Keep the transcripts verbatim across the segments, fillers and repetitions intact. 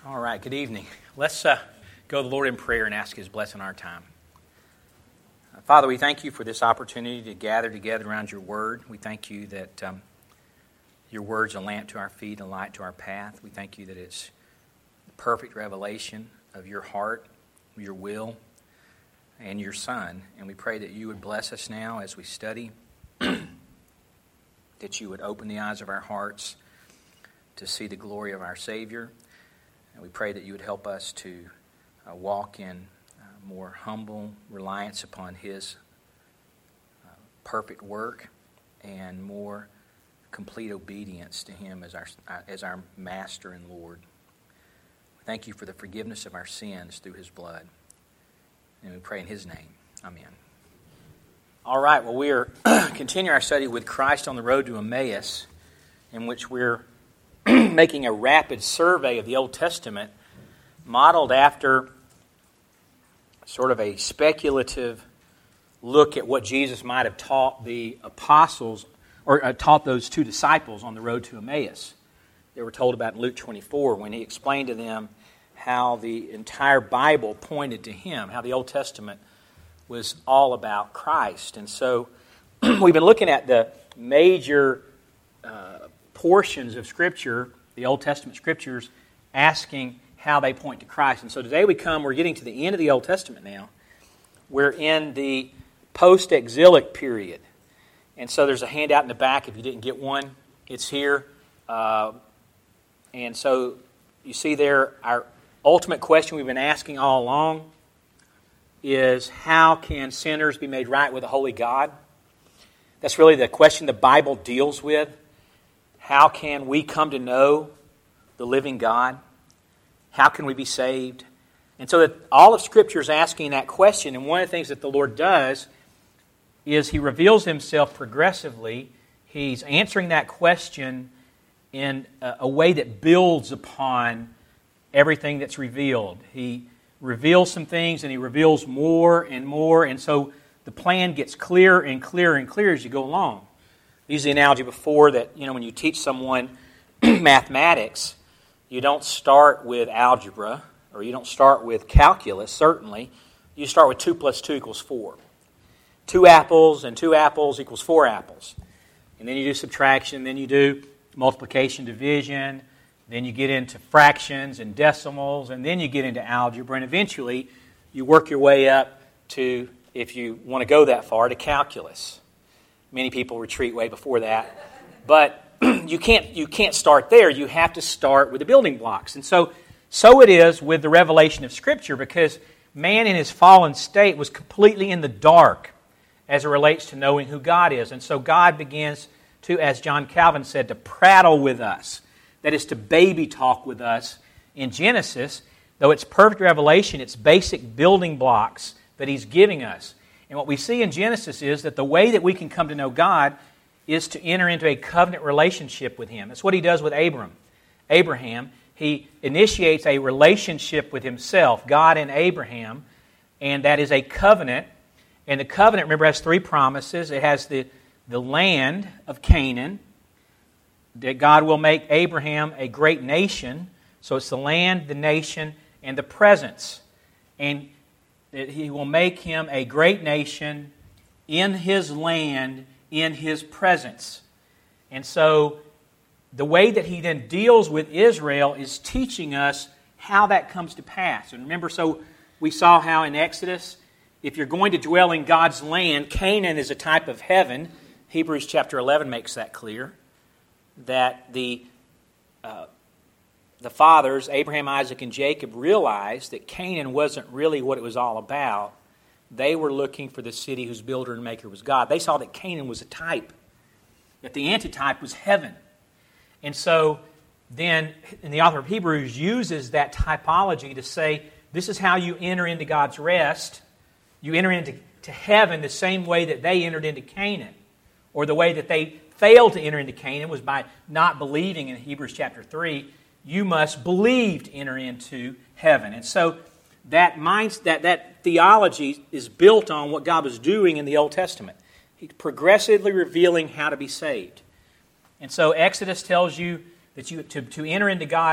All right, good evening. Let's uh, go to the Lord in prayer and ask His blessing on our time. Uh, Father, we thank you for this opportunity to gather together around your Word. We thank you that um, your Word's a lamp to our feet and a light to our path. We thank you that it's the perfect revelation of your heart, your will, and your Son. And we pray that you would bless us now as we study, that you would open the eyes of our hearts to see the glory of our Savior. And we pray that you would help us to uh, walk in uh, more humble reliance upon His uh, perfect work and more complete obedience to Him as our uh, as our Master and Lord. Thank you for the forgiveness of our sins through His blood. And we pray in His name. Amen. All right, well, we are continuing our study with Christ on the road to Emmaus, in which we're making a rapid survey of the Old Testament, modeled after sort of a speculative look at what Jesus might have taught the apostles, or uh, taught those two disciples on the road to Emmaus. They were told about in Luke twenty-four, when He explained to them how the entire Bible pointed to Him, how the Old Testament was all about Christ. And so we've been looking at the major uh, portions of Scripture, the Old Testament Scriptures, asking how they point to Christ. And so today we come, we're getting to the end of the Old Testament now. We're in the post-exilic period. And so there's a handout in the back if you didn't get one. It's here. Uh, and so you see there, our ultimate question we've been asking all along is, how can sinners be made right with a holy God? That's really the question the Bible deals with. How can we come to know the living God? How can we be saved? And so that all of Scripture is asking that question. And one of the things that the Lord does is He reveals Himself progressively. He's answering that question in a, a way that builds upon everything that's revealed. He reveals some things and He reveals more and more. And so the plan gets clearer and clearer and clearer as you go along. I used the analogy before that, you know, when you teach someone mathematics, you don't start with algebra, or you don't start with calculus, certainly. You start with two plus two equals four. Two apples and two apples equals four apples. And then you do subtraction, then you do multiplication, division, then you get into fractions and decimals, and then you get into algebra, and eventually you work your way up to, if you want to go that far, to calculus. Many people retreat way before that. But you can't you can't start there. You have to start with the building blocks. And so, so it is with the revelation of Scripture, because man in his fallen state was completely in the dark as it relates to knowing who God is. And so God begins to, as John Calvin said, to prattle with us. That is, to baby talk with us in Genesis. Though it's perfect revelation, it's basic building blocks that He's giving us. And what we see in Genesis is that the way that we can come to know God is to enter into a covenant relationship with Him. That's what He does with Abram. Abraham, He initiates a relationship with Himself, God and Abraham, and that is a covenant. And the covenant, remember, has three promises. It has the, the land of Canaan, that God will make Abraham a great nation. So it's the land, the nation, and the presence. And that He will make him a great nation in His land, in His presence. And so the way that He then deals with Israel is teaching us how that comes to pass. And remember, so we saw how in Exodus, if you're going to dwell in God's land, Canaan is a type of heaven. Hebrews chapter eleven makes that clear, that the uh, the fathers, Abraham, Isaac, and Jacob, realized that Canaan wasn't really what it was all about. They were looking for the city whose builder and maker was God. They saw that Canaan was a type, that the antitype was heaven. And so then, and the author of Hebrews uses that typology to say, this is how you enter into God's rest. You enter into to heaven the same way that they entered into Canaan, or the way that they failed to enter into Canaan was by not believing in Hebrews chapter three. You must believe to enter into heaven. And so that minds, that, that theology is built on what God was doing in the Old Testament. He's progressively revealing how to be saved. And so Exodus tells you that you to, to enter into God's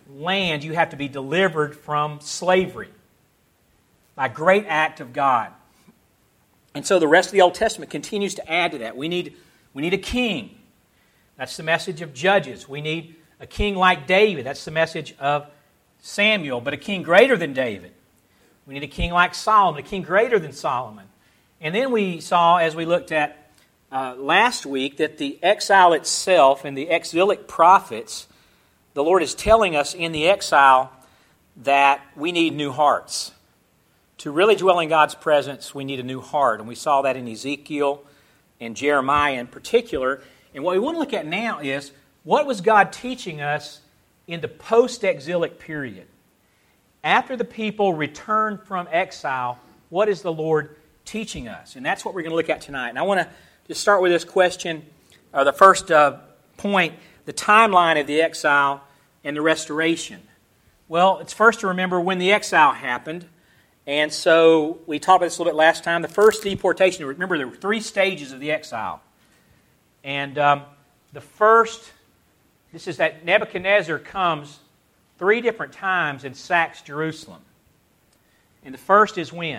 land, you have to be delivered from slavery by great act of God. And so the rest of the Old Testament continues to add to that. We need, we need a king. That's the message of Judges. We need a king like David. That's the message of Samuel, but a king greater than David. We need a king like Solomon, a king greater than Solomon. And then we saw, as we looked at uh, last week, that the exile itself and the exilic prophets, the Lord is telling us in the exile that we need new hearts. To really dwell in God's presence, we need a new heart. And we saw that in Ezekiel and Jeremiah in particular. And what we want to look at now is, what was God teaching us in the post-exilic period? After the people returned from exile, what is the Lord teaching us? And that's what we're going to look at tonight. And I want to just start with this question, or the first uh, point, the timeline of the exile and the restoration. Well, it's first to remember when the exile happened. And so we talked about this a little bit last time. The first deportation, remember there were three stages of the exile. And um, the first, this is that Nebuchadnezzar comes three different times and sacks Jerusalem. And the first is when?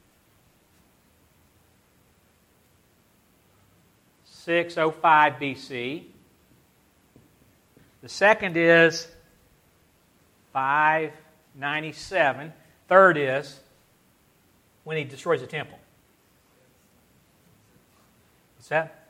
six oh five B C. The second is five ninety-seven. Third is when he destroys the temple. What's that?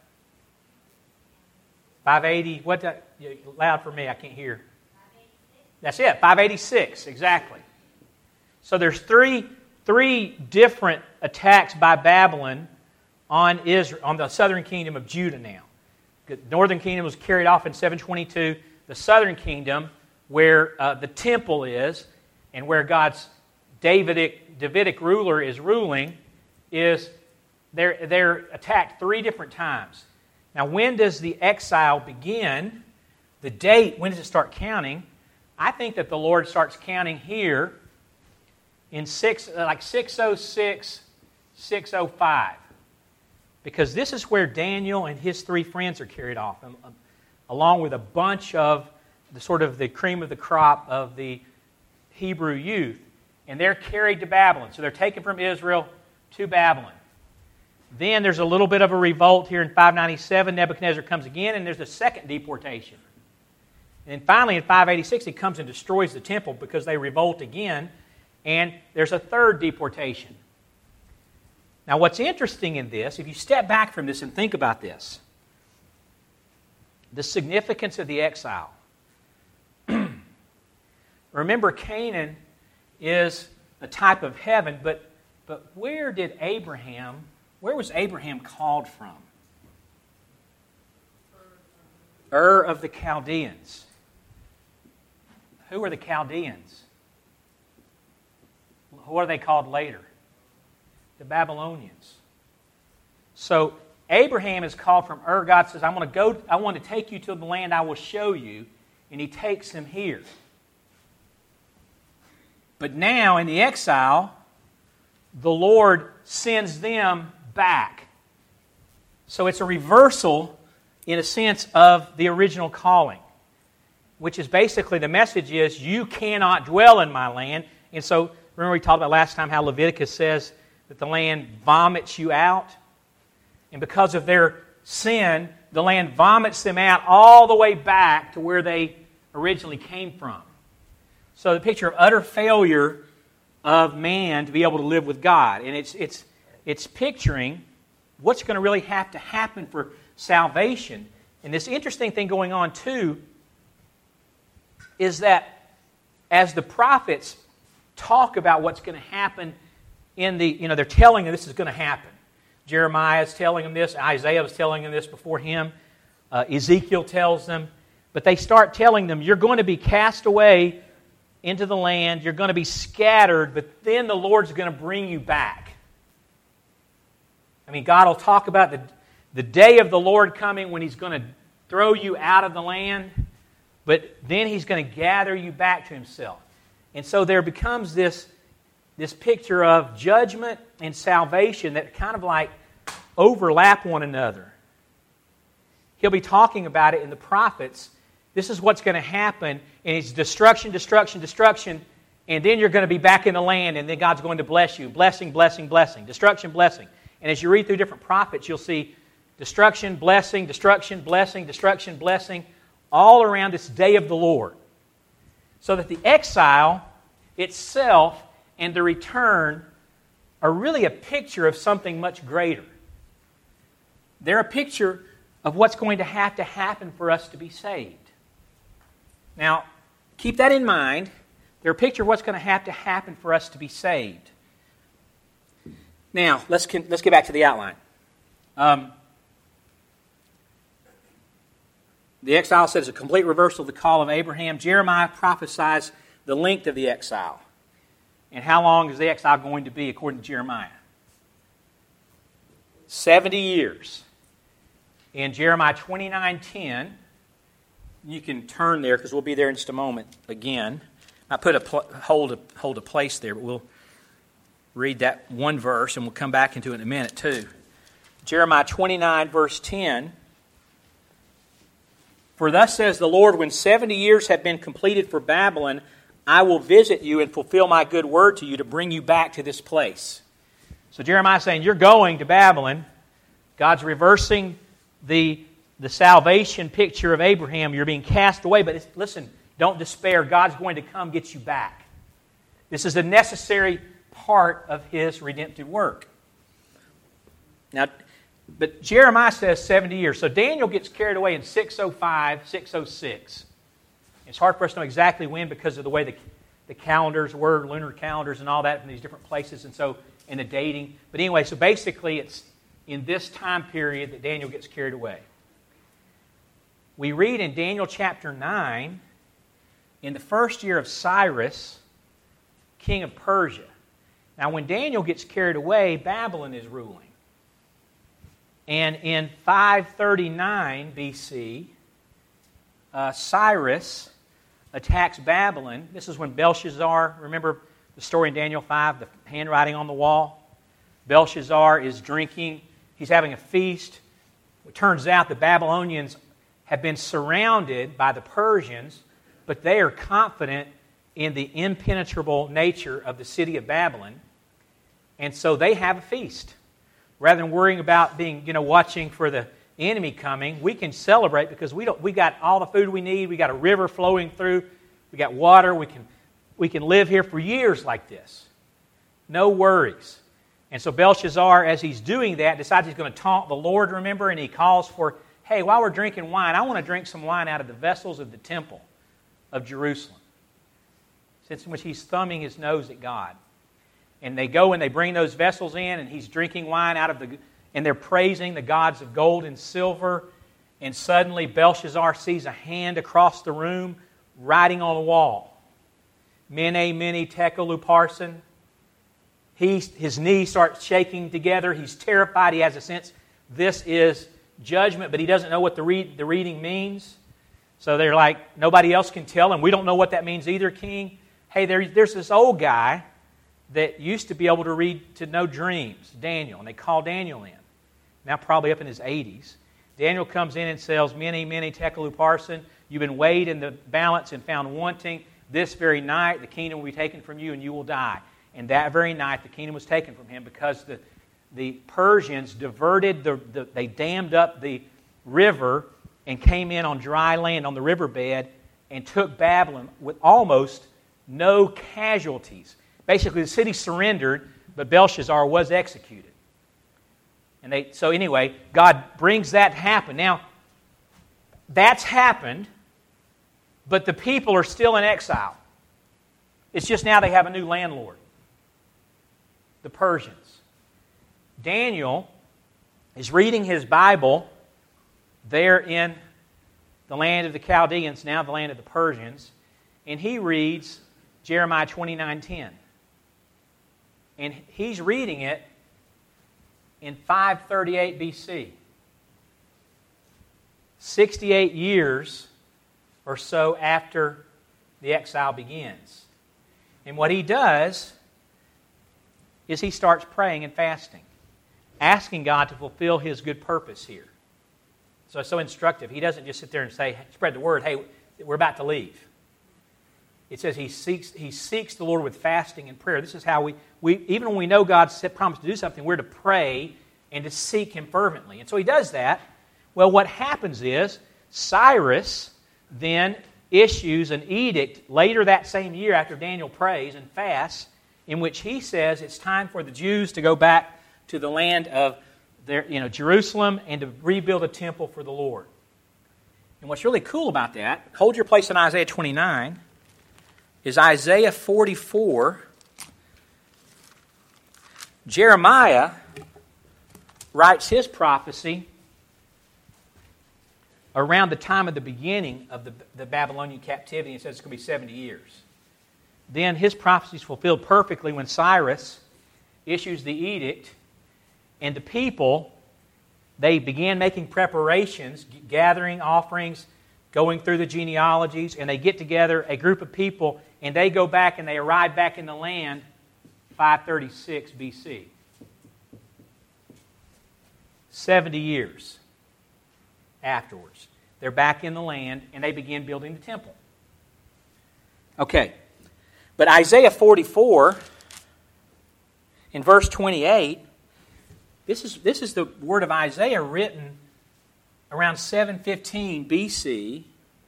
five eighty. What? That, loud for me, I can't hear. That's it, five eighty-six, exactly. So there's three, three different attacks by Babylon on Israel, on the southern kingdom of Judah now. The northern kingdom was carried off in seven twenty-two. The southern kingdom, where uh, the temple is, and where God's Davidic, Davidic ruler is ruling, is they're, they're attacked three different times. Now, when does the exile begin? The date, when does it start counting? I think that the Lord starts counting here in six, like six oh six, six oh five. Because this is where Daniel and his three friends are carried off, along with a bunch of the sort of the cream of the crop of the Hebrew youth. And they're carried to Babylon. So they're taken from Israel to Babylon. Then there's a little bit of a revolt here in five ninety-seven. Nebuchadnezzar comes again, and there's a second deportation. And then finally in five eighty-six, he comes and destroys the temple because they revolt again. And there's a third deportation. Now what's interesting in this, if you step back from this and think about this, the significance of the exile. Remember, Canaan is a type of heaven, but, but where did Abraham, where was Abraham called from? Ur of the Chaldeans. Who are the Chaldeans? What are they called later? The Babylonians. So Abraham is called from Ur. God says, I'm going to go, I want to take you to the land I will show you. And he takes him here. But now in the exile, the Lord sends them back. So it's a reversal, in a sense, of the original calling. Which is basically, the message is, you cannot dwell in my land. And so, remember we talked about last time how Leviticus says that the land vomits you out. And because of their sin, the land vomits them out all the way back to where they originally came from. So the picture of utter failure of man to be able to live with God. And it's, it's, it's picturing what's going to really have to happen for salvation. And this interesting thing going on too is that as the prophets talk about what's going to happen in the, you know, they're telling them this is going to happen. Jeremiah is telling them this. Isaiah was telling them this before him. Uh, Ezekiel tells them. But they start telling them, you're going to be cast away into the land. You're going to be scattered, but then the Lord's going to bring you back. I mean, God will talk about the, the day of the Lord coming when He's going to throw you out of the land, but then He's going to gather you back to Himself. And so there becomes this, this picture of judgment and salvation that kind of like overlap one another. He'll be talking about it in the prophets This is what's going to happen, and it's destruction, destruction, destruction, and then you're going to be back in the land, and then God's going to bless you. Blessing, blessing, blessing. Destruction, blessing. And as you read through different prophets, you'll see destruction, blessing, destruction, blessing, destruction, blessing, all around this day of the Lord. So that the exile itself and the return are really a picture of something much greater. They're a picture of what's going to have to happen for us to be saved. Now, keep that in mind. They're a picture of what's going to have to happen for us to be saved. Now, let's let's get back to the outline. Um, the exile says a complete reversal of the call of Abraham. Jeremiah prophesies the length of the exile. And how long is the exile going to be according to Jeremiah? seventy years. In Jeremiah twenty-nine ten, you can turn there because we'll be there in just a moment again. I put a pl- hold a hold a place there, but we'll read that one verse and we'll come back into it in a minute too. Jeremiah twenty-nine verse ten. For thus says the Lord, when seventy years have been completed for Babylon, I will visit you and fulfill my good word to you to bring you back to this place. So Jeremiah is saying, you're going to Babylon. God's reversing the, the salvation picture of Abraham. You're being cast away. But listen, don't despair. God's going to come get you back. This is a necessary part of His redemptive work. Now, but Jeremiah says seventy years. So Daniel gets carried away in six oh five, six oh six. It's hard for us to know exactly when because of the way the, the calendars were, lunar calendars and all that from these different places, and so and the dating. But anyway, so basically it's in this time period that Daniel gets carried away. We read in Daniel chapter nine, in the first year of Cyrus, king of Persia. Now when Daniel gets carried away, Babylon is ruling. And in five thirty-nine B C, uh, Cyrus attacks Babylon. This is when Belshazzar, remember the story in Daniel five, the handwriting on the wall? Belshazzar is drinking. He's having a feast. It turns out the Babylonians have been surrounded by the Persians, but they are confident in the impenetrable nature of the city of Babylon. And so they have a feast. Rather than worrying about being, you know, watching for the enemy coming, we can celebrate because we don't. We got all the food we need. We got a river flowing through. We got water. We can we can live here for years like this. No worries. And so Belshazzar, as he's doing that, decides he's going to taunt the Lord, remember, and he calls for, hey, while we're drinking wine, I want to drink some wine out of the vessels of the temple of Jerusalem. Since in which he's thumbing his nose at God. And they go and they bring those vessels in, and he's drinking wine out of the, and they're praising the gods of gold and silver. And suddenly Belshazzar sees a hand across the room writing on the wall. Mene, mene, tekel, upharsin. He, his knees start shaking together. He's terrified. He has a sense this is judgment, but he doesn't know what the, read, the reading means. So they're like, nobody else can tell him. We don't know what that means either, King. Hey, there, there's this old guy that used to be able to read, to know dreams, Daniel, and they call Daniel in. Now probably up in his eighties. Daniel comes in and says, Mene, mene, tekel, upharsin. You've been weighed in the balance and found wanting. This very night the kingdom will be taken from you and you will die. And that very night the kingdom was taken from him because the, the Persians diverted, the, the they dammed up the river and came in on dry land on the riverbed and took Babylon with almost no casualties. Basically, the city surrendered, but Belshazzar was executed. And they so anyway, God brings that to happen. Now, that's happened, but the people are still in exile. It's just now they have a new landlord, the Persians. Daniel is reading his Bible there in the land of the Chaldeans, now the land of the Persians, and he reads Jeremiah twenty-nine ten. And he's reading it in five thirty-eight B C. sixty-eight years or so after the exile begins. And what he does is he starts praying and fasting, asking God to fulfill His good purpose here. So it's so instructive. He doesn't just sit there and say, spread the word, hey, we're about to leave. It says he seeks he seeks the Lord with fasting and prayer. This is how we, we even when we know God's promised to do something, we're to pray and to seek Him fervently. And so he does that. Well, what happens is Cyrus then issues an edict later that same year after Daniel prays and fasts, in which he says it's time for the Jews to go back to the land of their, you know, Jerusalem and to rebuild a temple for the Lord. And what's really cool about that, hold your place in Isaiah twenty-nine, is Isaiah forty-four. Jeremiah writes his prophecy around the time of the beginning of the, the Babylonian captivity, and says it's going to be seventy years. Then his prophecy is fulfilled perfectly when Cyrus issues the edict, and the people, they began making preparations, gathering offerings, going through the genealogies, and they get together a group of people, and they go back and they arrive back in the land five thirty-six B C. seventy years afterwards. They're back in the land, and they begin building the temple. Okay. But Isaiah forty-four, in verse twenty-eight, this is, this is the word of Isaiah written around seven fifteen B C,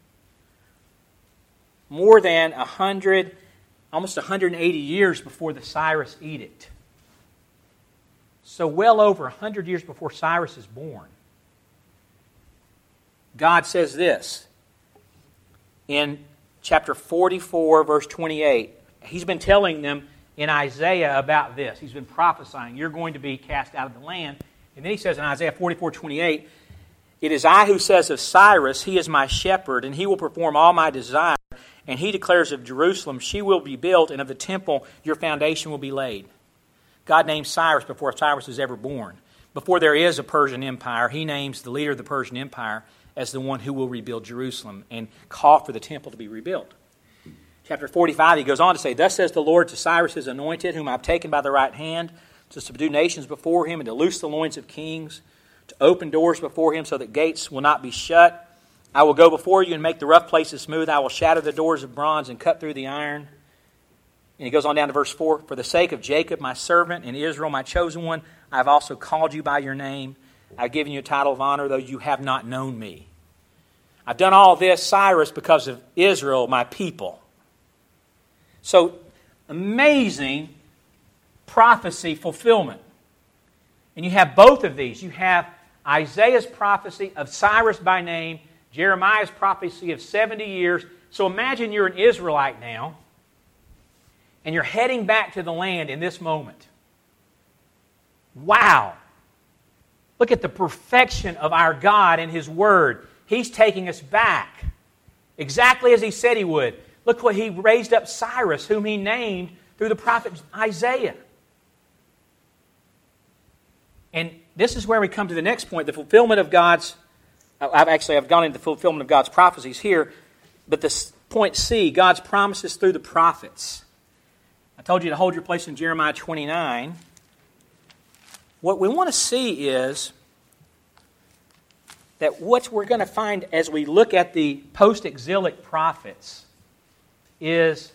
more than one hundred, almost one hundred eighty years before the Cyrus edict. So well over one hundred years before Cyrus is born. God says this in chapter forty-four, verse twenty-eight. He's been telling them in Isaiah about this. He's been prophesying, you're going to be cast out of the land. And then he says in Isaiah forty-four, twenty-eight, it is I who says of Cyrus, he is my shepherd, and he will perform all my desire. And he declares of Jerusalem, she will be built, and of the temple your foundation will be laid. God names Cyrus before Cyrus was ever born. Before there is a Persian Empire, he names the leader of the Persian Empire as the one who will rebuild Jerusalem and call for the temple to be rebuilt. Chapter forty-five, he goes on to say, thus says the Lord to Cyrus his anointed, whom I have taken by the right hand, to subdue nations before him, and to loose the loins of kings, to open doors before him, so that gates will not be shut. I will go before you and make the rough places smooth. I will shatter the doors of bronze and cut through the iron. And he goes on down to verse four, for the sake of Jacob, my servant, and Israel, my chosen one, I have also called you by your name. I have given you a title of honor, though you have not known me. I've done all this, Cyrus, because of Israel, my people. So, amazing prophecy fulfillment. And you have both of these. You have Isaiah's prophecy of Cyrus by name, Jeremiah's prophecy of seventy years. So imagine you're an Israelite now, and you're heading back to the land in this moment. Wow! Look at the perfection of our God and His Word. He's taking us back, exactly as He said He would. Look what He raised up Cyrus, whom He named through the prophet Isaiah. And this is where we come to the next point, the fulfillment of God's, I've actually I've gone into the fulfillment of God's prophecies here, but this point C, God's promises through the prophets. I told you to hold your place in Jeremiah twenty-nine. What we want to see is that what we're going to find as we look at the post-exilic prophets is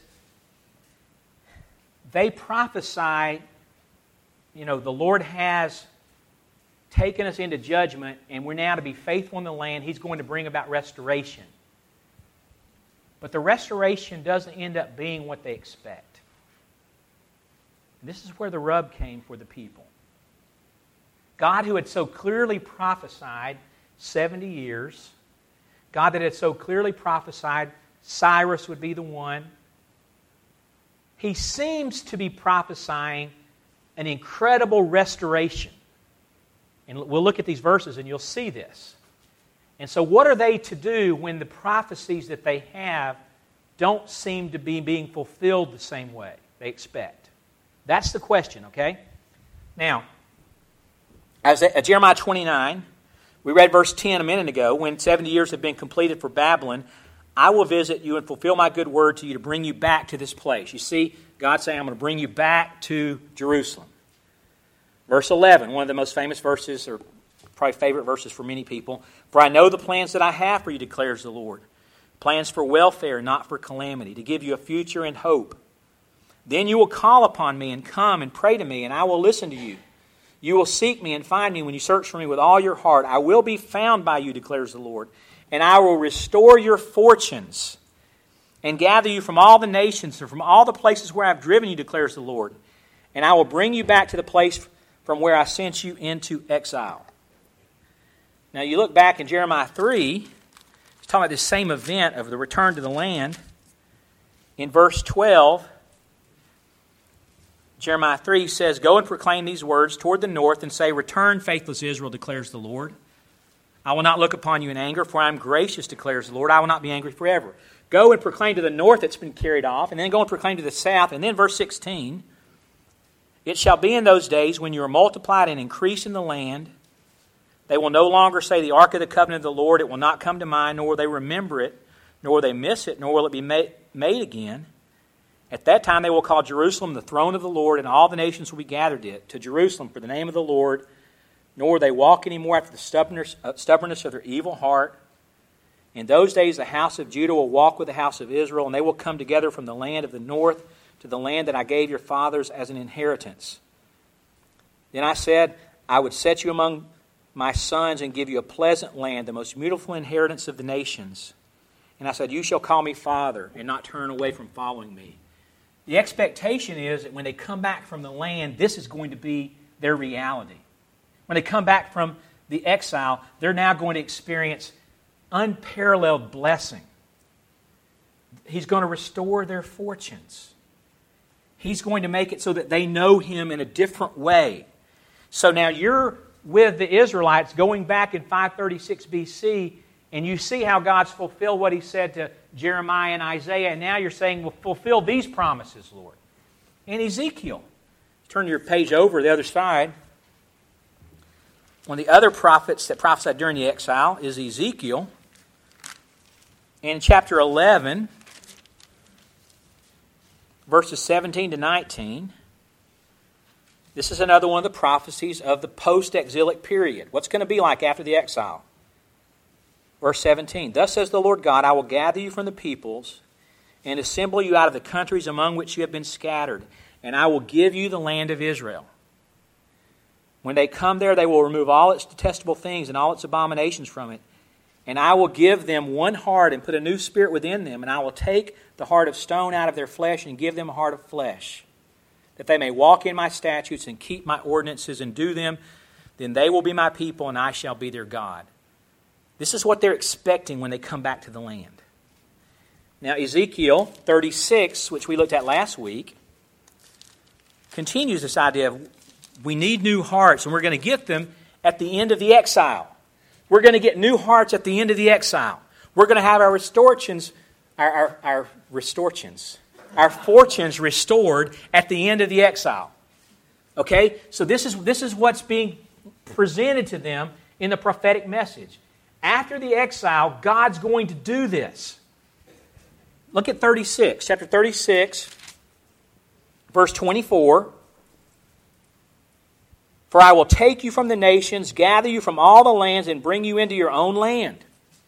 they prophesy, you know, the Lord has taken us into judgment, and we're now to be faithful in the land. He's going to bring about restoration. But the restoration doesn't end up being what they expect. And this is where the rub came for the people. God, who had so clearly prophesied seventy years, God that had so clearly prophesied Cyrus would be the one, He seems to be prophesying an incredible restoration. And we'll look at these verses and you'll see this. And so what are they to do when the prophecies that they have don't seem to be being fulfilled the same way they expect? That's the question, okay? Now, as at Jeremiah twenty-nine, we read verse ten a minute ago, when seventy years have been completed for Babylon, I will visit you and fulfill my good word to you to bring you back to this place. You see, God's saying, I'm going to bring you back to Jerusalem. Verse eleven, one of the most famous verses, or probably favorite verses for many people. For I know the plans that I have for you, declares the Lord. plans for welfare, not for calamity, to give you a future and hope. Then you will call upon me and come and pray to me, and I will listen to you. You will seek me and find me when you search for me with all your heart. I will be found by you, declares the Lord, and I will restore your fortunes and gather you from all the nations and from all the places where I have driven you, declares the Lord, and I will bring you back to the place from where I sent you into exile. Now you look back in Jeremiah three, it's talking about this same event of the return to the land. In verse twelve, Jeremiah three says, Go and proclaim these words toward the north and say, Return, faithless Israel, declares the Lord. I will not look upon you in anger, for I am gracious, declares the Lord. I will not be angry forever. Go and proclaim to the north that's been carried off, and then go and proclaim to the south. And then verse sixteen, It shall be in those days when you are multiplied and increased in the land, they will no longer say the ark of the covenant of the Lord, it will not come to mind, nor will they remember it, nor will they miss it, nor will it be made, made again. At that time they will call Jerusalem the throne of the Lord, and all the nations will be gathered it, to Jerusalem for the name of the Lord, nor will they walk any more after the stubbornness, uh, stubbornness of their evil heart. In those days the house of Judah will walk with the house of Israel, and they will come together from the land of the north to the land that I gave your fathers as an inheritance. Then I said, I would set you among my sons and give you a pleasant land, the most beautiful inheritance of the nations. And I said, you shall call me Father, and not turn away from following me. The expectation is that when they come back from the land, this is going to be their reality. When they come back from the exile, they're now going to experience unparalleled blessing. He's going to restore their fortunes. He's going to make it so that they know Him in a different way. So now you're with the Israelites going back in five thirty-six B C, and you see how God's fulfilled what He said to Jeremiah and Isaiah, and now you're saying, well, fulfill these promises, Lord. And Ezekiel. Turn your page over the other side. One of the other prophets that prophesied during the exile is Ezekiel. In chapter eleven, verses seventeen to nineteen, this is another one of the prophecies of the post-exilic period. What's going to be like after the exile? Verse seventeen, Thus says the Lord God, I will gather you from the peoples and assemble you out of the countries among which you have been scattered, and I will give you the land of Israel. When they come there, they will remove all its detestable things and all its abominations from it, and I will give them one heart and put a new spirit within them, and I will take the heart of stone out of their flesh and give them a heart of flesh, that they may walk in my statutes and keep my ordinances and do them. Then they will be my people, and I shall be their God. This is what they're expecting when they come back to the land. Now Ezekiel thirty-six, which we looked at last week, continues this idea of we need new hearts, and we're going to get them at the end of the exile. We're going to get new hearts at the end of the exile. We're going to have our restorations, our, our, our restorations, our fortunes restored at the end of the exile. Okay? So this is, this is what's being presented to them in the prophetic message. After the exile, God's going to do this. Look at thirty-six, chapter thirty-six, verse twenty-four. For I will take you from the nations, gather you from all the lands, and bring you into your own land.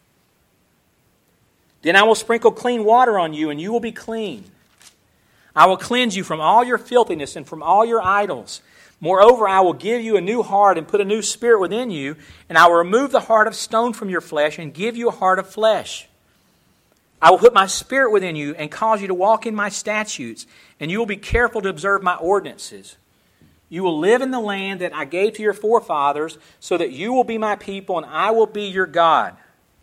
Then I will sprinkle clean water on you, and you will be clean. I will cleanse you from all your filthiness and from all your idols. Moreover, I will give you a new heart and put a new spirit within you, and I will remove the heart of stone from your flesh and give you a heart of flesh. I will put my spirit within you and cause you to walk in my statutes, and you will be careful to observe my ordinances. You will live in the land that I gave to your forefathers, so that you will be my people and I will be your God.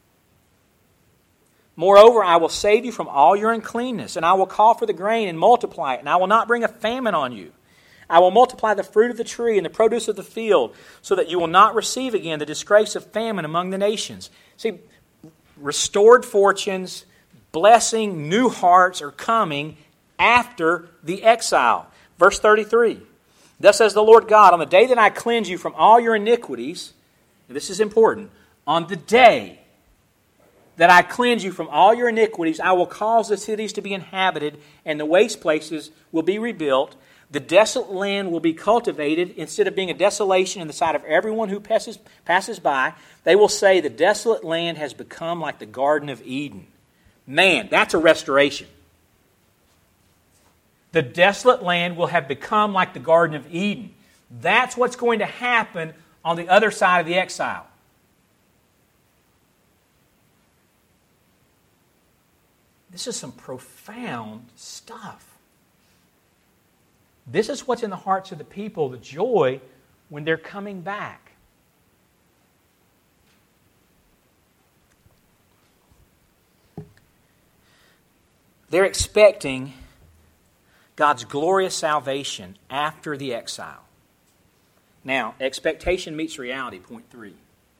Moreover, I will save you from all your uncleanness, and I will call for the grain and multiply it, and I will not bring a famine on you. I will multiply the fruit of the tree and the produce of the field, so that you will not receive again the disgrace of famine among the nations. See, restored fortunes, blessing, new hearts are coming after the exile. Verse thirty-three. Thus says the Lord God, on the day that I cleanse you from all your iniquities, and this is important, on the day that I cleanse you from all your iniquities, I will cause the cities to be inhabited, and the waste places will be rebuilt. The desolate land will be cultivated. Instead of being a desolation in the sight of everyone who passes, passes by, they will say the desolate land has become like the Garden of Eden. Man, that's a restoration. The desolate land will have become like the Garden of Eden. That's what's going to happen on the other side of the exile. This is some profound stuff. This is what's in the hearts of the people, the joy when they're coming back. They're expecting God's glorious salvation after the exile. Now, expectation meets reality, point three.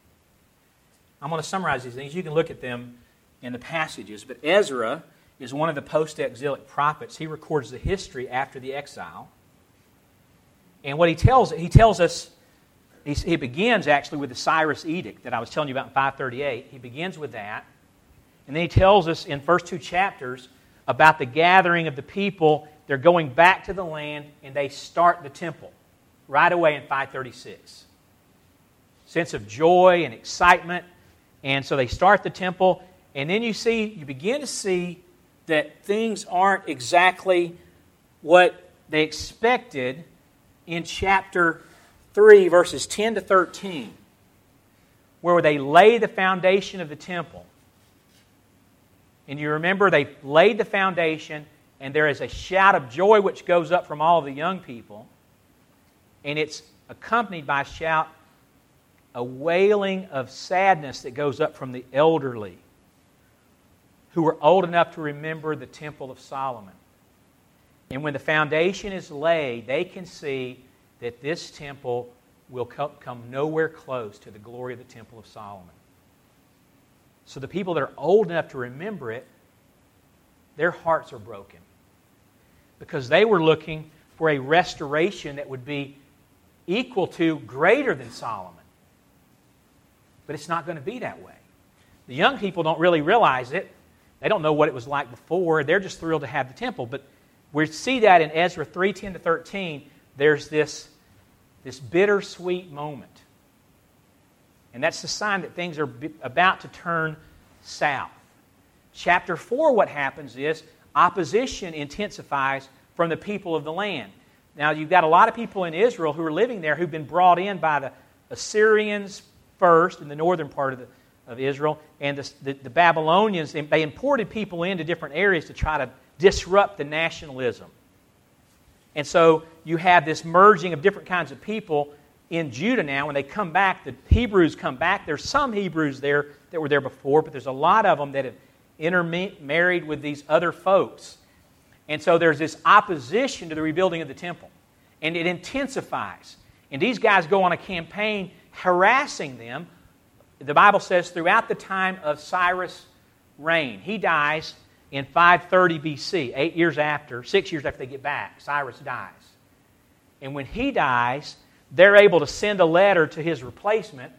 I'm going to summarize these things. You can look at them in the passages. But Ezra is one of the post-exilic prophets. He records the history after the exile. And what he tells, he tells us, he, he begins actually with the Cyrus edict that I was telling you about in five thirty-eight. He begins with that. And then he tells us in the first two chapters about the gathering of the people. They're going back to the land and they start the temple right away in five thirty-six. Sense of joy and excitement. And so they start the temple. And then you see, you begin to see that things aren't exactly what they expected in chapter three, verses ten to thirteen, where they lay the foundation of the temple. And you remember they laid the foundation, and there is a shout of joy which goes up from all of the young people. And it's accompanied by a shout, a wailing of sadness that goes up from the elderly, who were old enough to remember the Temple of Solomon. And when the foundation is laid, they can see that this temple will come nowhere close to the glory of the Temple of Solomon. So the people that are old enough to remember it, their hearts are broken, because they were looking for a restoration that would be equal to, greater than Solomon. But it's not going to be that way. The young people don't really realize it. They don't know what it was like before. They're just thrilled to have the temple. But we see that in Ezra three ten to thirteen. There's this, this bittersweet moment. And that's the sign that things are about to turn south. Chapter four, what happens is opposition intensifies from the people of the land. Now, you've got a lot of people in Israel who are living there who've been brought in by the Assyrians first in the northern part of, the, of Israel, and the, the, the Babylonians. They imported people into different areas to try to disrupt the nationalism. And so you have this merging of different kinds of people in Judah now. When they come back, the Hebrews come back. There's some Hebrews there that were there before, but there's a lot of them that have intermarried with these other folks. And so there's this opposition to the rebuilding of the temple. And it intensifies. And these guys go on a campaign harassing them. The Bible says throughout the time of Cyrus' reign. He dies in five thirty B C, eight years after, six years after they get back. Cyrus dies. And when he dies, they're able to send a letter to his replacement,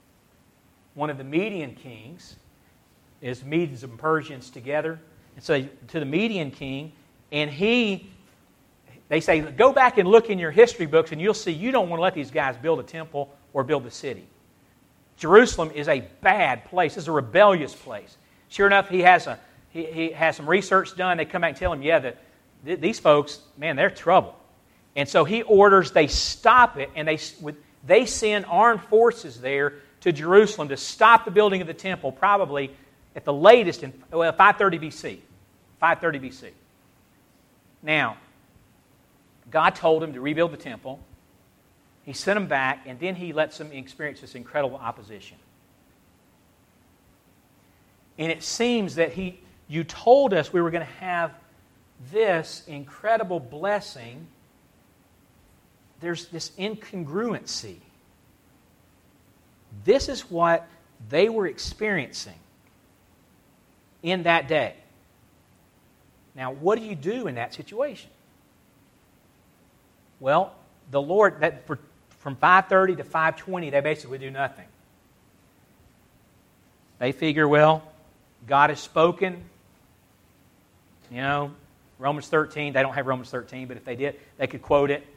one of the Median kings. Is Medes and Persians together. And so to the Median king, and he, they say, go back and look in your history books and you'll see you don't want to let these guys build a temple or build a city. Jerusalem is a bad place. It's a rebellious place. Sure enough, he has a he, he has some research done. They come back and tell him, yeah, that th- these folks, man, they're trouble. And so he orders they stop it, and they they send armed forces there to Jerusalem to stop the building of the temple, probably at the latest in well, five thirty B C. five thirty B C. Now, God told him to rebuild the temple. He sent them back, and then he lets them experience this incredible opposition. And it seems that he, you told us we were going to have this incredible blessing. There's this incongruency. This is what they were experiencing in that day. Now, what do you do in that situation? Well, the Lord, that for, from five thirty to five twenty, they basically do nothing. They figure, well, God has spoken. You know, Romans thirteen, they don't have Romans thirteen, but if they did, they could quote it.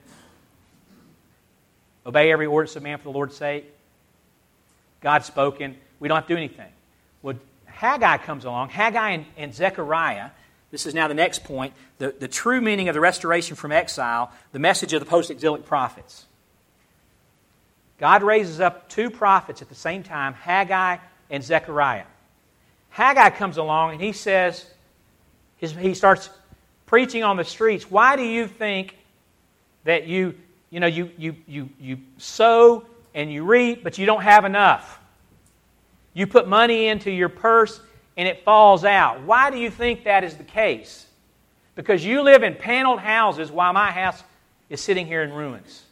Obey every ordinance of man for the Lord's sake. God's spoken. We don't have to do anything. Well, Haggai comes along. Haggai and, and Zechariah. This is now the next point. The, the true meaning of the restoration from exile, the message of the post-exilic prophets. God raises up two prophets at the same time, Haggai and Zechariah. Haggai comes along and he says, his, he starts preaching on the streets. Why do you think that you, you know, you, you, you, you sow and you reap, but you don't have enough? You put money into your purse and it falls out. Why do you think that is the case? Because you live in paneled houses while my house is sitting here in ruins.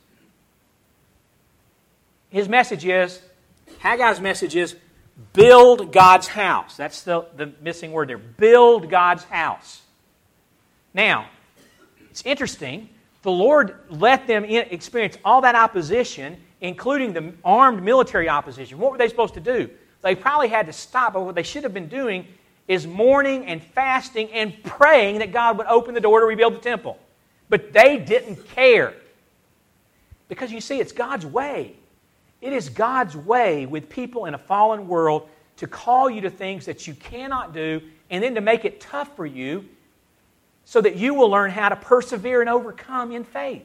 His message is, Haggai's message is, build God's house. That's the, the missing word there. Build God's house. Now, it's interesting. The Lord let them in, experience all that opposition, including the armed military opposition. What were they supposed to do? They probably had to stop, but what they should have been doing is mourning and fasting and praying that God would open the door to rebuild the temple. But they didn't care. Because you see, it's God's way. It is God's way with people in a fallen world to call you to things that you cannot do and then to make it tough for you so that you will learn how to persevere and overcome in faith.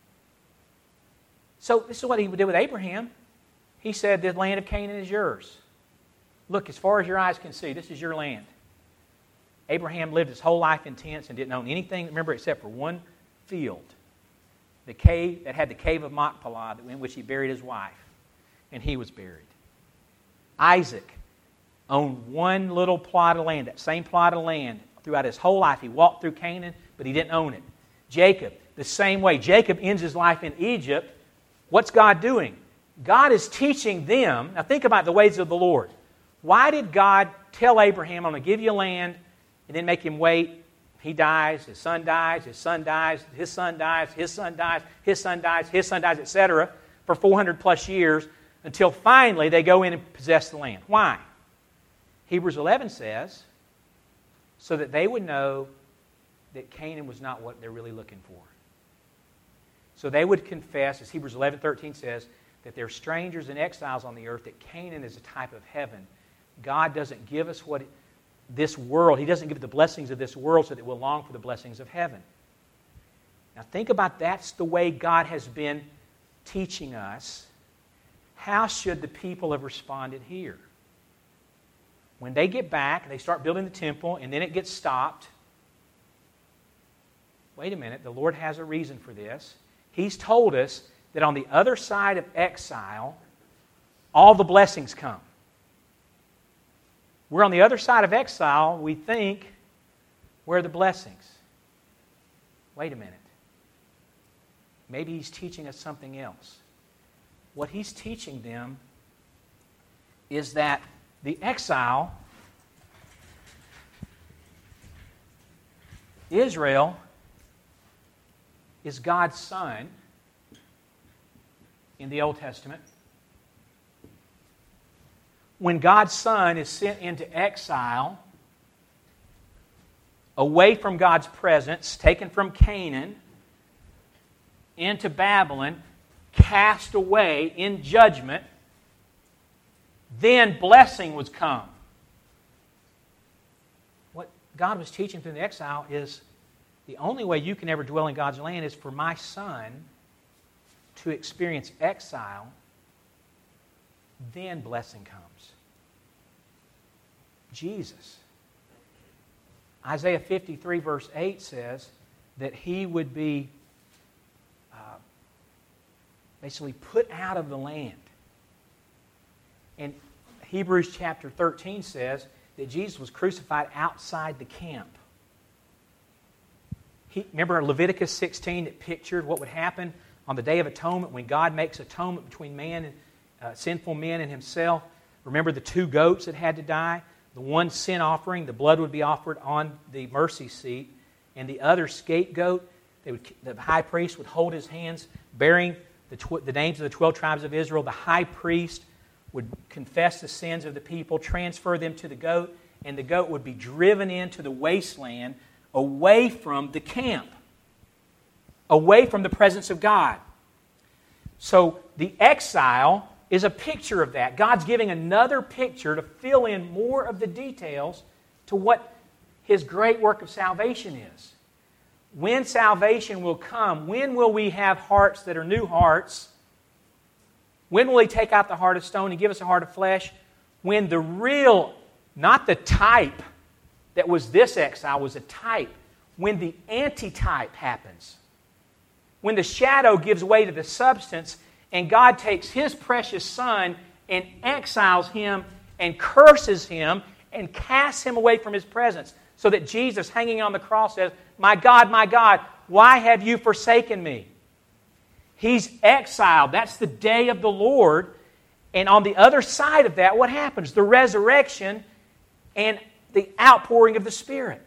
So this is what he did with Abraham. He said, the land of Canaan is yours. Look, as far as your eyes can see, this is your land. Abraham lived his whole life in tents and didn't own anything, remember, except for one field. The cave that had the cave of Machpelah, in which he buried his wife. And he was buried. Isaac owned one little plot of land, that same plot of land, throughout his whole life. He walked through Canaan, but he didn't own it. Jacob, the same way. Jacob ends his life in Egypt. What's God doing? God is teaching them. Now think about the ways of the Lord. Why did God tell Abraham, I'm going to give you land, and then make him wait? He dies, his son dies, his son dies, his son dies, his son dies, his son dies, his son dies, et cetera, for four hundred plus years, until finally they go in and possess the land. Why? Hebrews eleven says, so that they would know that Canaan was not what they're really looking for. So they would confess, as Hebrews eleven thirteen says, that they're strangers and exiles on the earth, that Canaan is a type of heaven. God doesn't give us what this world, He doesn't give the blessings of this world so that we'll long for the blessings of heaven. Now think about that's the way God has been teaching us. How should the people have responded here? When they get back, they start building the temple, and then it gets stopped. Wait a minute, the Lord has a reason for this. He's told us that on the other side of exile, all the blessings come. We're on the other side of exile, we think, where are the blessings? Wait a minute. Maybe He's teaching us something else. What He's teaching them is that the exile, Israel, is God's son in the Old Testament. When God's son is sent into exile, away from God's presence, taken from Canaan into Babylon, cast away in judgment, then blessing was come. What God was teaching through the exile is the only way you can ever dwell in God's land is for my son to experience exile, then blessing comes. Jesus. Isaiah fifty-three verse eight says that He would be uh, basically put out of the land. And Hebrews chapter thirteen says that Jesus was crucified outside the camp. He, remember Leviticus sixteen that pictured what would happen on the Day of Atonement when God makes atonement between man and uh, sinful men and Himself. Remember the two goats that had to die? The one sin offering, the blood would be offered on the mercy seat, and the other scapegoat, they would, the high priest would hold his hands bearing the, tw- the names of the twelve tribes of Israel. The high priest would confess the sins of the people, transfer them to the goat, and the goat would be driven into the wasteland away from the camp, away from the presence of God. So the exile is a picture of that. God's giving another picture to fill in more of the details to what His great work of salvation is. When salvation will come, when will we have hearts that are new hearts? When will He take out the heart of stone and give us a heart of flesh? When the real, not the type that was this exile, was a type. When the antitype happens. When the shadow gives way to the substance and God takes His precious Son and exiles Him and curses Him and casts Him away from His presence. So that Jesus, hanging on the cross, says, "My God, my God, why have you forsaken me?" He's exiled. That's the day of the Lord. And on the other side of that, what happens? The resurrection and the outpouring of the Spirit.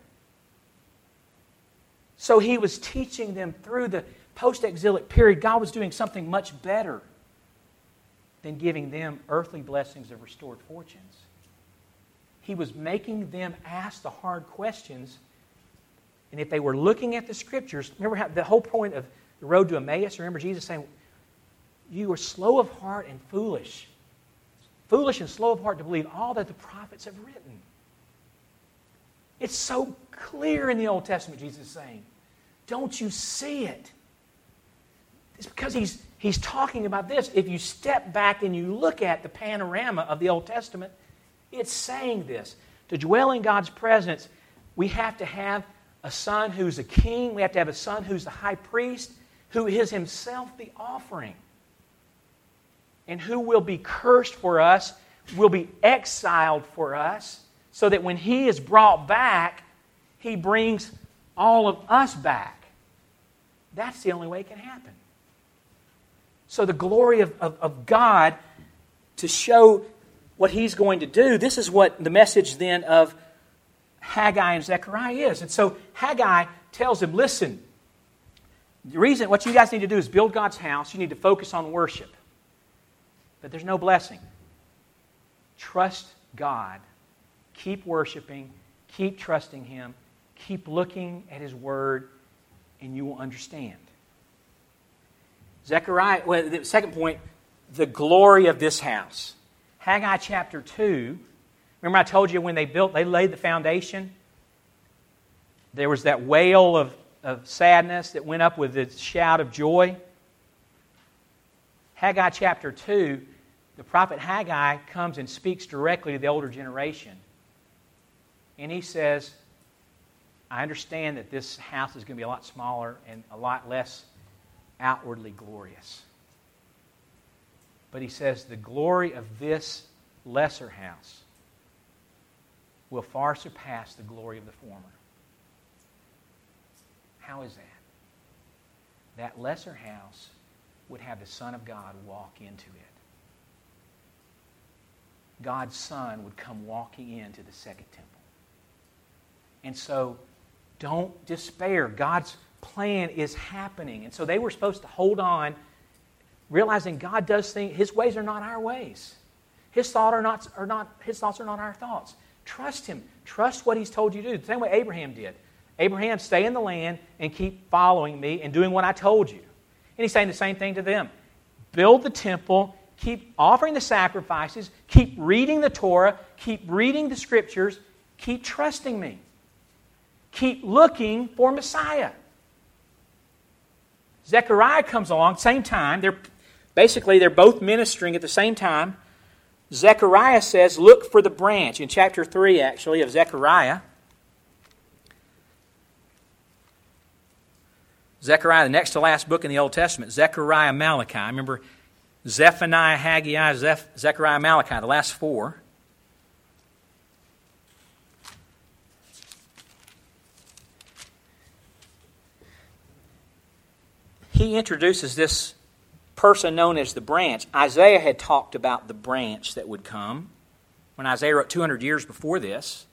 So He was teaching them through the post-exilic period. God was doing something much better than giving them earthly blessings of restored fortunes. He was making them ask the hard questions. And if they were looking at the Scriptures, remember how the whole point of the road to Emmaus, remember Jesus saying, "You are slow of heart and foolish. Foolish and slow of heart to believe all that the prophets have written." It's so clear in the Old Testament, Jesus is saying. Don't you see it? It's because he's, he's talking about this. If you step back and you look at the panorama of the Old Testament, it's saying this. To dwell in God's presence, we have to have a son who's a king. We have to have a son who's the high priest, who is himself the offering. And who will be cursed for us, will be exiled for us, so that when He is brought back, He brings all of us back. That's the only way it can happen. So the glory of, of, of God, to show what He's going to do, this is what the message then of Haggai and Zechariah is. And so Haggai tells them, listen, the reason, what you guys need to do is build God's house. You need to focus on worship. But there's no blessing. Trust God. Keep worshiping. Keep trusting Him. Keep looking at His Word, and you will understand. Zechariah, well, the second point, the glory of this house. Haggai chapter two. Remember I told you when they built, they laid the foundation? There was that wail of, of sadness that went up with the shout of joy. Haggai chapter two, the prophet Haggai comes and speaks directly to the older generation. And he says, I understand that this house is going to be a lot smaller and a lot less outwardly glorious. But he says, the glory of this lesser house will far surpass the glory of the former. How is that? That lesser house would have the Son of God walk into it. God's Son would come walking into the second temple. And so, don't despair. God's plan is happening. And so they were supposed to hold on, realizing God does things, His ways are not our ways. His thoughts are not, are not, His thoughts are not our thoughts. Trust Him. Trust what He's told you to do. The same way Abraham did. Abraham, stay in the land and keep following me and doing what I told you. And He's saying the same thing to them. Build the temple, keep offering the sacrifices, keep reading the Torah, keep reading the Scriptures, keep trusting me. Keep looking for Messiah. Zechariah comes along, same time. They're basically they're both ministering at the same time. Zechariah says, look for the branch. In chapter three, actually, of Zechariah. Zechariah, the next to last book in the Old Testament. Zechariah, Malachi. Remember, Zephaniah, Haggai, Zeph- Zechariah, Malachi, the last four. He introduces this person known as the branch. Isaiah had talked about the branch that would come when Isaiah wrote two hundred years before this.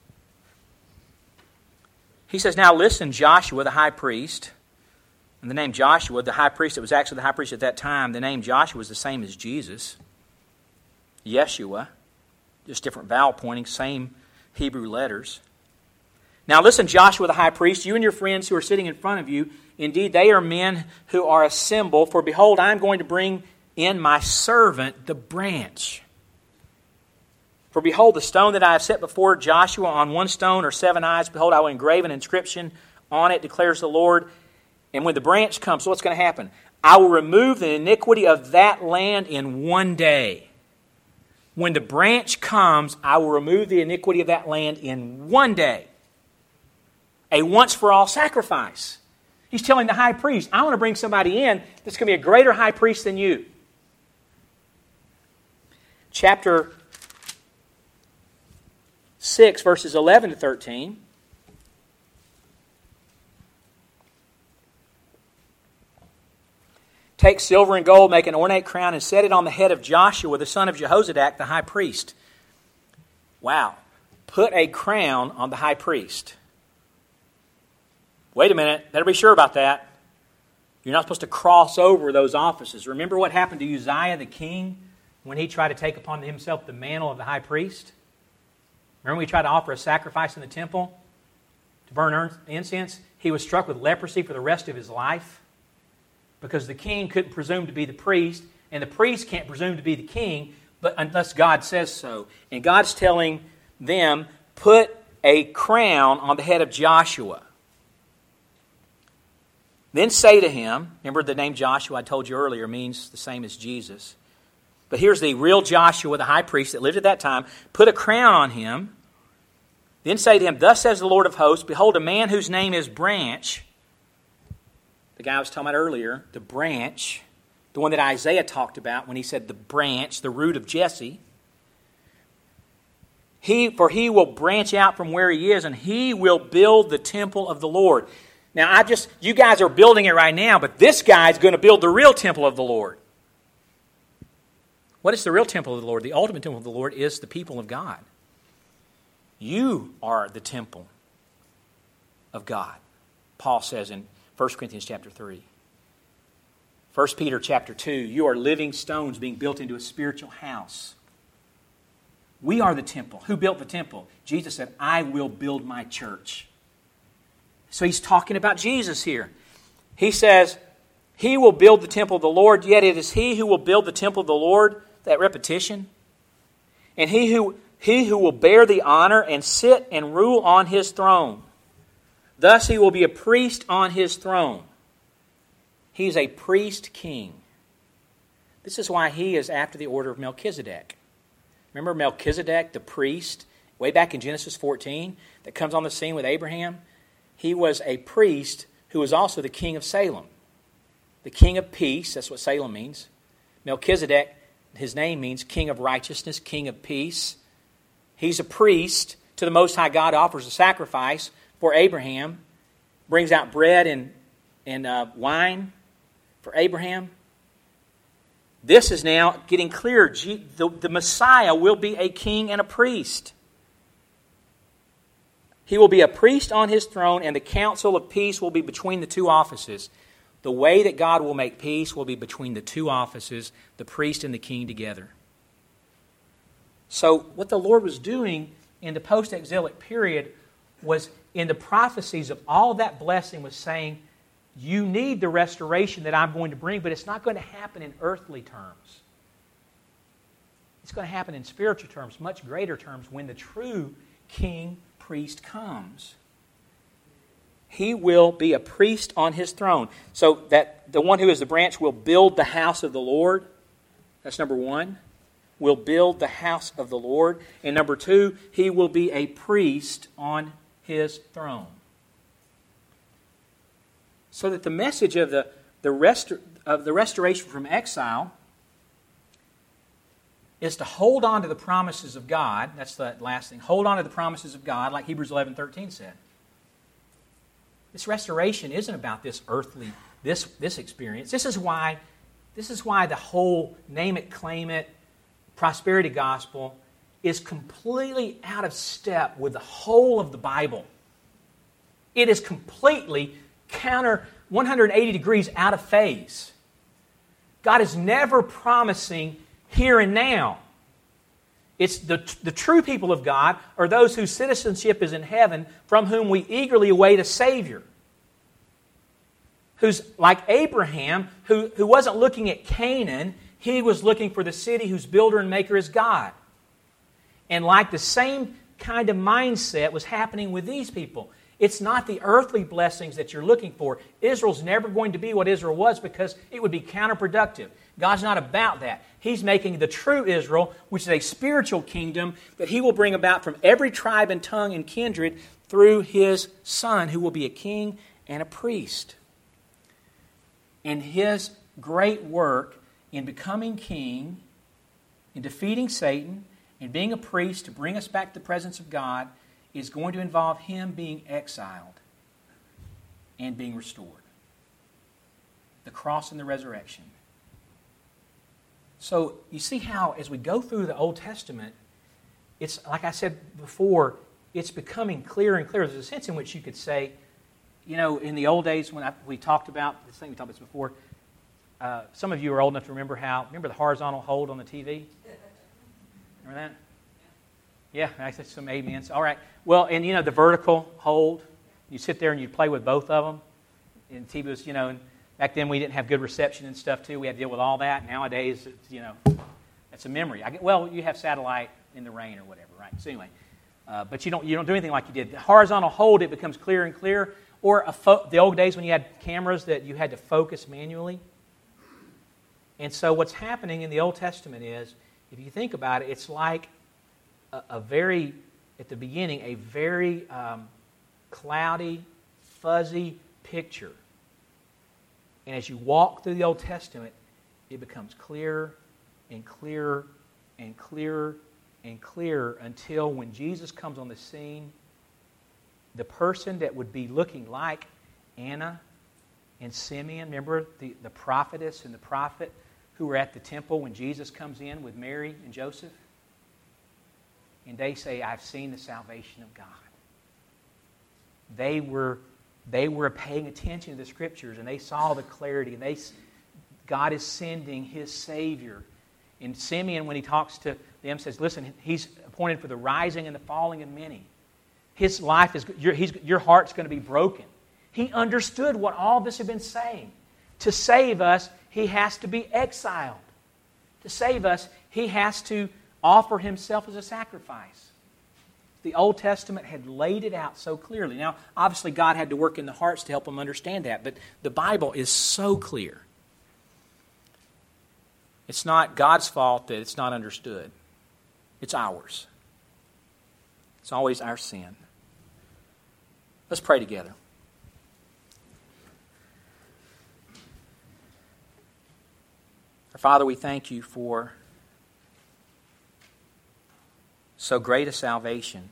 He says, now listen, Joshua, the high priest. And the name Joshua, the high priest that was actually the high priest at that time, the name Joshua was the same as Jesus. Yeshua. Just different vowel pointing, same Hebrew letters. Now listen, Joshua the high priest, you and your friends who are sitting in front of you, indeed they are men who are a symbol, for behold, I am going to bring in my servant the branch. For behold, the stone that I have set before Joshua, on one stone are seven eyes. Behold, I will engrave an inscription on it, declares the Lord. And when the branch comes, what's going to happen? I will remove the iniquity of that land in one day. When the branch comes, I will remove the iniquity of that land in one day. A once-for-all sacrifice. He's telling the high priest, I want to bring somebody in that's going to be a greater high priest than you. Chapter six, verses eleven to thirteen. Take silver and gold, make an ornate crown, and set it on the head of Joshua, the son of Jehozadak, the high priest. Wow. Put a crown on the high priest. Wait a minute. Better be sure about that. You're not supposed to cross over those offices. Remember what happened to Uzziah the king when he tried to take upon himself the mantle of the high priest? Remember when he tried to offer a sacrifice in the temple to burn incense? He was struck with leprosy for the rest of his life because the king couldn't presume to be the priest, and the priest can't presume to be the king but unless God says so. And God's telling them, put a crown on the head of Joshua. Then say to him, remember the name Joshua I told you earlier means the same as Jesus. But here's the real Joshua, the high priest that lived at that time. Put a crown on him. Then say to him, thus says the Lord of hosts, behold, a man whose name is Branch. The guy I was talking about earlier, the branch, the one that Isaiah talked about when he said the branch, the root of Jesse. He, for he will branch out from where he is, and he will build the temple of the Lord. Now, I just, you guys are building it right now, but this guy's going to build the real temple of the Lord. What is the real temple of the Lord? The ultimate temple of the Lord is the people of God. You are the temple of God, Paul says in First Corinthians chapter three. First Peter chapter two, you are living stones being built into a spiritual house. We are the temple. Who built the temple? Jesus said, I will build my church. So he's talking about Jesus here. He says, he will build the temple of the Lord, yet it is he who will build the temple of the Lord, that repetition. And he who, he who will bear the honor and sit and rule on his throne. Thus he will be a priest on his throne. He's a priest king. This is why he is after the order of Melchizedek. Remember Melchizedek, the priest, way back in Genesis fourteen, that comes on the scene with Abraham? He was a priest who was also the king of Salem. The king of peace, that's what Salem means. Melchizedek, his name means king of righteousness, king of peace. He's a priest to the Most High God, offers a sacrifice for Abraham, brings out bread and, and uh, wine for Abraham. This is now getting clearer. The, the Messiah will be a king and a priest. He will be a priest on his throne, and the council of peace will be between the two offices. The way that God will make peace will be between the two offices, the priest and the king together. So what the Lord was doing in the post-exilic period was, in the prophecies of all that blessing, was saying, you need the restoration that I'm going to bring, but it's not going to happen in earthly terms. It's going to happen in spiritual terms, much greater terms, when the true king priest comes. He will be a priest on his throne. So that the one who is the branch will build the house of the Lord. That's number one. Will build the house of the Lord. And number two, he will be a priest on his throne. So that the message of the, the, rest, of the restoration from exile is to hold on to the promises of God. That's the last thing. Hold on to the promises of God, like Hebrews eleven thirteen said. This restoration isn't about this earthly, this, this experience. This is why, this is why the whole name it, claim it, prosperity gospel is completely out of step with the whole of the Bible. It is completely counter, one hundred eighty degrees out of phase. God is never promising here and now. It's the, the true people of God are those whose citizenship is in heaven, from whom we eagerly await a Savior. Who's like Abraham, who, who wasn't looking at Canaan. He was looking for the city whose builder and maker is God. And like the same kind of mindset was happening with these people. It's not the earthly blessings that you're looking for. Israel's never going to be what Israel was because it would be counterproductive. God's not about that. He's making the true Israel, which is a spiritual kingdom that He will bring about from every tribe and tongue and kindred through His Son, who will be a king and a priest. And His great work in becoming king, in defeating Satan, and being a priest to bring us back to the presence of God is going to involve Him being exiled and being restored. The cross and the resurrection. So you see how as we go through the Old Testament, it's like I said before, it's becoming clearer and clearer. There's a sense in which you could say, you know, in the old days when I, we talked about, this thing we talked about before, uh, some of you are old enough to remember how, remember the horizontal hold on the T V? Remember that? Yeah, I said some amens. All right. Well, and you know, the vertical hold, you sit there and you play with both of them. And T V was, you know, and back then we didn't have good reception and stuff too. We had to deal with all that. Nowadays, it's, you know, that's a memory. I get, well, you have satellite in the rain or whatever, right? So anyway, uh, but you don't you don't do anything like you did. The horizontal hold, it becomes clearer and clearer. Or a fo- the old days when you had cameras that you had to focus manually. And so what's happening in the Old Testament is, if you think about it, it's like a, a very, at the beginning, a very um, cloudy, fuzzy picture. And as you walk through the Old Testament, it becomes clearer and clearer and clearer and clearer until when Jesus comes on the scene, the person that would be looking like Anna and Simeon, remember the, the prophetess and the prophet who were at the temple when Jesus comes in with Mary and Joseph? And they say, I've seen the salvation of God. They were, they were paying attention to the Scriptures and they saw the clarity. And they, God is sending His Savior. And Simeon, when he talks to them, says, listen, He's appointed for the rising and the falling of many. His life is, your, he's, your heart's going to be broken. He understood what all this had been saying. To save us, He has to be exiled. To save us, He has to offer Himself as a sacrifice. The Old Testament had laid it out so clearly. Now, obviously, God had to work in the hearts to help them understand that, but the Bible is so clear. It's not God's fault that it's not understood. It's ours. It's always our sin. Let's pray together. Our Father, we thank You for so great a salvation,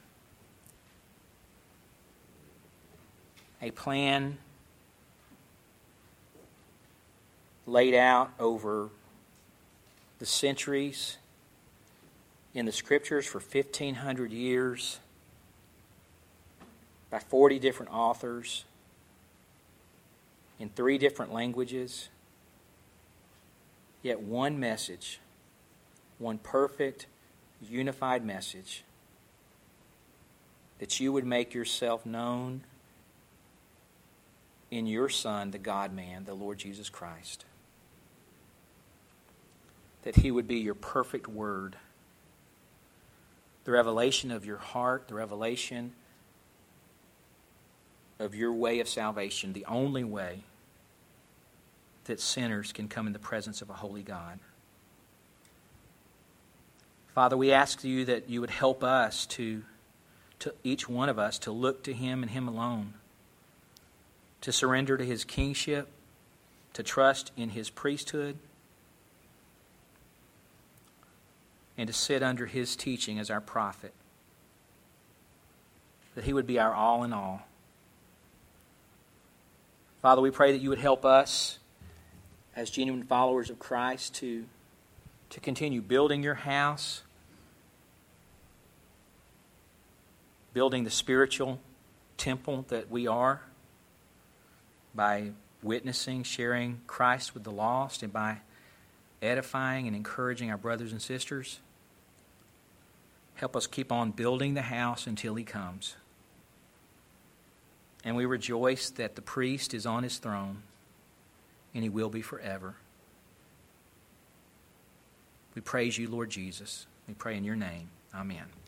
a plan laid out over the centuries in the Scriptures for fifteen hundred years by forty different authors in three different languages, yet one message, one perfect, unified message, that You would make Yourself known in Your Son, the God-man, the Lord Jesus Christ. That He would be Your perfect Word, the revelation of Your heart, the revelation of Your way of salvation, the only way that sinners can come in the presence of a holy God. Father, we ask You that You would help us to, to each one of us to look to Him and Him alone, to surrender to His kingship, to trust in His priesthood, and to sit under His teaching as our prophet, that He would be our all in all. Father, we pray that You would help us as genuine followers of Christ to, to continue building Your house, building the spiritual temple that we are by witnessing, sharing Christ with the lost, and by edifying and encouraging our brothers and sisters. Help us keep on building the house until He comes. And we rejoice that the priest is on his throne, and he will be forever. We praise you, Lord Jesus. We pray in your name. Amen.